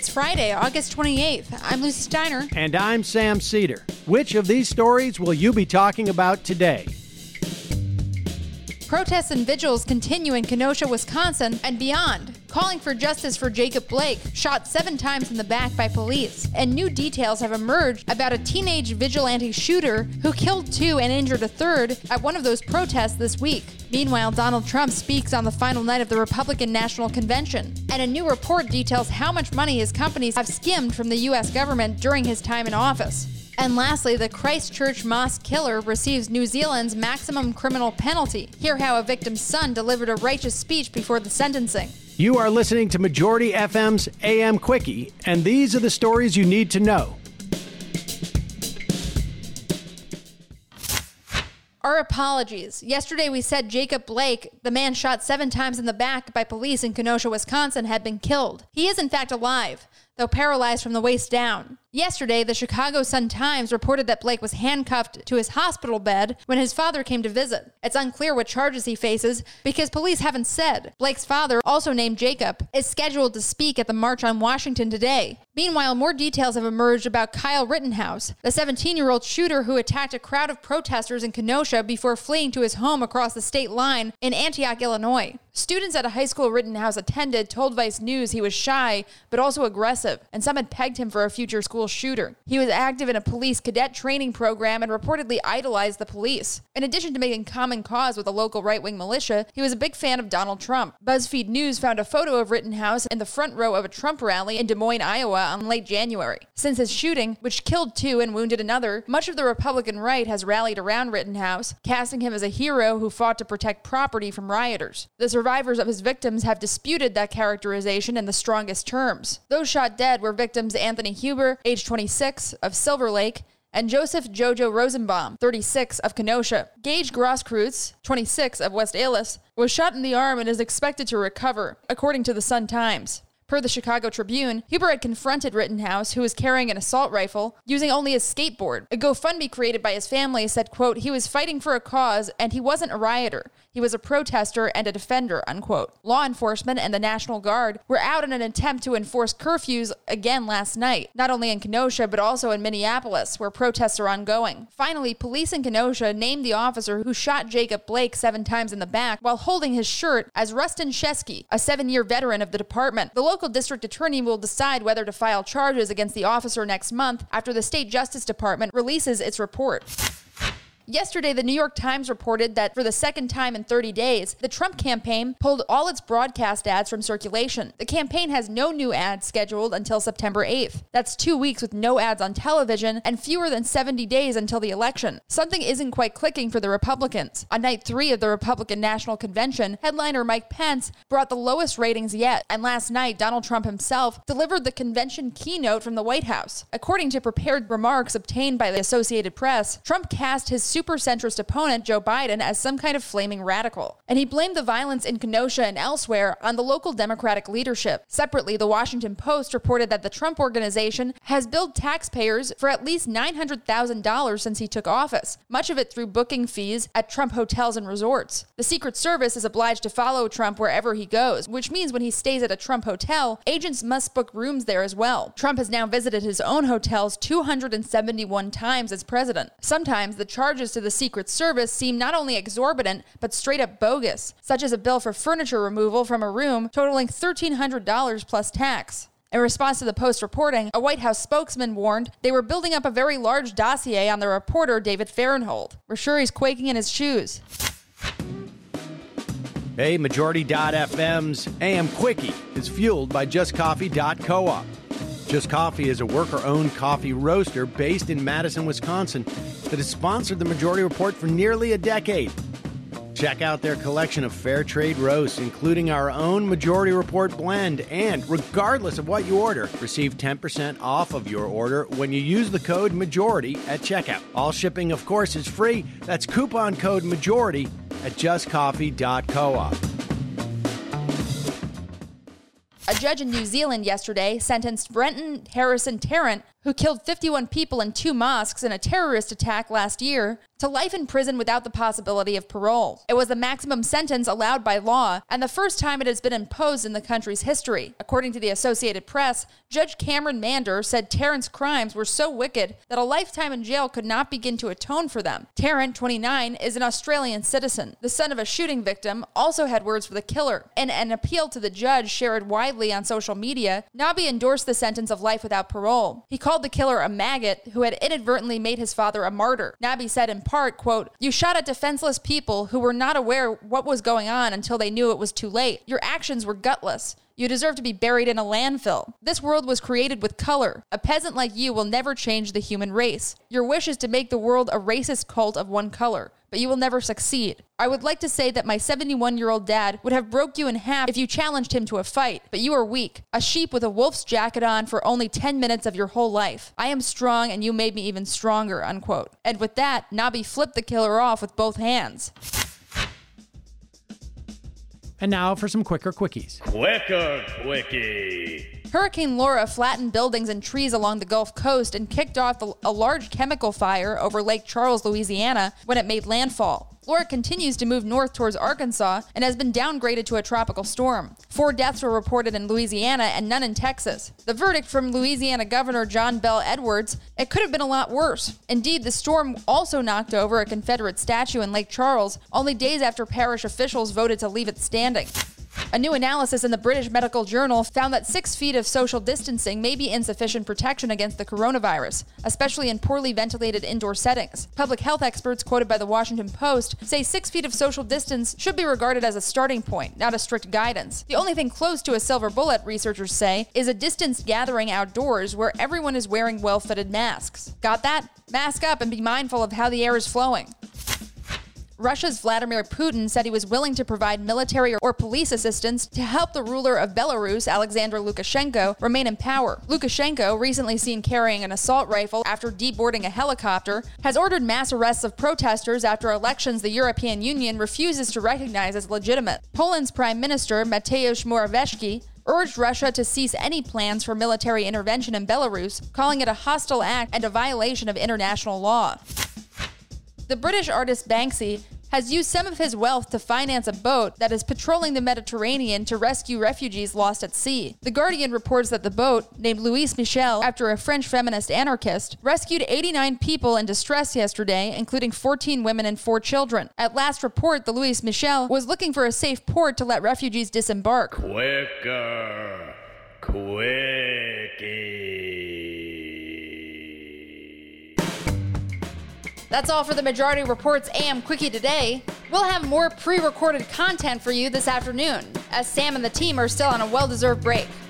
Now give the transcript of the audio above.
It's Friday, August 28th. I'm Lucy Steiner. And I'm Sam Cedar. Which of these stories will you be talking about today? Protests and vigils continue in Kenosha, Wisconsin, and beyond, calling for justice for Jacob Blake, shot 7 times in the back by police. And new details have emerged about a teenage vigilante shooter who killed 2 and injured a 3rd at one of those protests this week. Meanwhile, Donald Trump speaks on the final night of the Republican National Convention. And a new report details how much money his companies have skimmed from the U.S. government during his time in office. And lastly, the Christchurch mosque killer receives New Zealand's maximum criminal penalty. Hear how a victim's son delivered a righteous speech before the sentencing. You are listening to Majority FM's AM Quickie, and these are the stories you need to know. Our apologies. Yesterday we said Jacob Blake, the man shot 7 times in the back by police in Kenosha, Wisconsin, had been killed. He is in fact alive, though paralyzed from the waist down. Yesterday, the Chicago Sun-Times reported that Blake was handcuffed to his hospital bed when his father came to visit. It's unclear what charges he faces because police haven't said. Blake's father, also named Jacob, is scheduled to speak at the March on Washington today. Meanwhile, more details have emerged about Kyle Rittenhouse, the 17-year-old shooter who attacked a crowd of protesters in Kenosha before fleeing to his home across the state line in Antioch, Illinois. Students at a high school Rittenhouse attended told Vice News he was shy, but also aggressive, and some had pegged him for a future school shooter. He was active in a police cadet training program and reportedly idolized the police. In addition to making common cause with a local right-wing militia, he was a big fan of Donald Trump. BuzzFeed News found a photo of Rittenhouse in the front row of a Trump rally in Des Moines, Iowa in late January. Since his shooting, which killed 2 and wounded another, much of the Republican right has rallied around Rittenhouse, casting him as a hero who fought to protect property from rioters. The survivors of his victims have disputed that characterization in the strongest terms. Those shot dead were victims Anthony Huber, age 26, of Silver Lake, and Joseph Jojo Rosenbaum, 36, of Kenosha. Gage Grosskreutz, 26, of West Allis, was shot in the arm and is expected to recover, according to the Sun-Times. Per the Chicago Tribune, Huber had confronted Rittenhouse, who was carrying an assault rifle, using only his skateboard. A GoFundMe created by his family said, quote, he was fighting for a cause and he wasn't a rioter. He was a protester and a defender, unquote. Law enforcement and the National Guard were out in an attempt to enforce curfews again last night, not only in Kenosha, but also in Minneapolis, where protests are ongoing. Finally, police in Kenosha named the officer who shot Jacob Blake 7 times in the back while holding his shirt as Rustin Shesky, a 7-year veteran of the department. The local district attorney will decide whether to file charges against the officer next month after the state Justice Department releases its report. Yesterday, the New York Times reported that for the second time in 30 days, the Trump campaign pulled all its broadcast ads from circulation. The campaign has no new ads scheduled until September 8th. That's 2 weeks with no ads on television and fewer than 70 days until the election. Something isn't quite clicking for the Republicans. On night 3 of the Republican National Convention, headliner Mike Pence brought the lowest ratings yet, and last night, Donald Trump himself delivered the convention keynote from the White House. According to prepared remarks obtained by the Associated Press, Trump cast his super centrist opponent, Joe Biden, as some kind of flaming radical. And he blamed the violence in Kenosha and elsewhere on the local Democratic leadership. Separately, the Washington Post reported that the Trump Organization has billed taxpayers for at least $900,000 since he took office, much of it through booking fees at Trump hotels and resorts. The Secret Service is obliged to follow Trump wherever he goes, which means when he stays at a Trump hotel, agents must book rooms there as well. Trump has now visited his own hotels 271 times as president. Sometimes the charges to the Secret Service seem not only exorbitant, but straight up bogus, such as a bill for furniture removal from a room totaling $1,300 plus tax. In response to the Post reporting, a White House spokesman warned they were building up a very large dossier on the reporter David Fahrenthold. We're sure he's quaking in his shoes. Hey, Majority.fm's AM Quickie is fueled by JustCoffee.coop. Just Coffee is a worker-owned coffee roaster based in Madison, Wisconsin that has sponsored the Majority Report for nearly a decade. Check out their collection of fair trade roasts, including our own Majority Report blend, and regardless of what you order, receive 10% off of your order when you use the code MAJORITY at checkout. All shipping, of course, is free. That's coupon code MAJORITY at justcoffee.coop. A judge in New Zealand yesterday sentenced Brenton Harrison Tarrant, who killed 51 people in 2 mosques in a terrorist attack last year, to life in prison without the possibility of parole. It was the maximum sentence allowed by law, and the first time it has been imposed in the country's history. According to the Associated Press, Judge Cameron Mander said Tarrant's crimes were so wicked that a lifetime in jail could not begin to atone for them. Tarrant, 29, is an Australian citizen. The son of a shooting victim, also had words for the killer. In an appeal to the judge shared widely on social media, Nabi endorsed the sentence of life without parole. He called the killer a maggot who had inadvertently made his father a martyr. Nabi said in part, quote, "You shot at defenseless people who were not aware what was going on until they knew it was too late. Your actions were gutless. You deserve to be buried in a landfill. This world was created with color. A peasant like you will never change the human race. Your wish is to make the world a racist cult of one color, but you will never succeed. I would like to say that my 71-year-old dad would have broke you in half if you challenged him to a fight, but you are weak, a sheep with a wolf's jacket on for only 10 minutes of your whole life. I am strong and you made me even stronger," unquote. And with that, Nabi flipped the killer off with both hands. And now for some quicker quickies. Quicker Quickie. Hurricane Laura flattened buildings and trees along the Gulf Coast and kicked off a large chemical fire over Lake Charles, Louisiana, when it made landfall. Laura continues to move north towards Arkansas and has been downgraded to a tropical storm. 4 deaths were reported in Louisiana and none in Texas. The verdict from Louisiana Governor John Bel Edwards: it could have been a lot worse. Indeed, the storm also knocked over a Confederate statue in Lake Charles only days after parish officials voted to leave it standing. A new analysis in the British Medical Journal found that 6 feet of social distancing may be insufficient protection against the coronavirus, especially in poorly ventilated indoor settings. Public health experts quoted by the Washington Post say 6 feet of social distance should be regarded as a starting point, not a strict guidance. The only thing close to a silver bullet, researchers say, is a distanced gathering outdoors where everyone is wearing well-fitted masks. Got that? Mask up and be mindful of how the air is flowing. Russia's Vladimir Putin said he was willing to provide military or police assistance to help the ruler of Belarus, Alexander Lukashenko, remain in power. Lukashenko, recently seen carrying an assault rifle after deboarding a helicopter, has ordered mass arrests of protesters after elections the European Union refuses to recognize as legitimate. Poland's Prime Minister, Mateusz Morawiecki, urged Russia to cease any plans for military intervention in Belarus, calling it a hostile act and a violation of international law. The British artist Banksy has used some of his wealth to finance a boat that is patrolling the Mediterranean to rescue refugees lost at sea. The Guardian reports that the boat, named Louis Michel after a French feminist anarchist, rescued 89 people in distress yesterday, including 14 women and 4 children. At last report, the Louis Michel was looking for a safe port to let refugees disembark. Quicker Quickie. That's all for the Majority Report's AM Quickie today. We'll have more pre-recorded content for you this afternoon, as Sam and the team are still on a well-deserved break.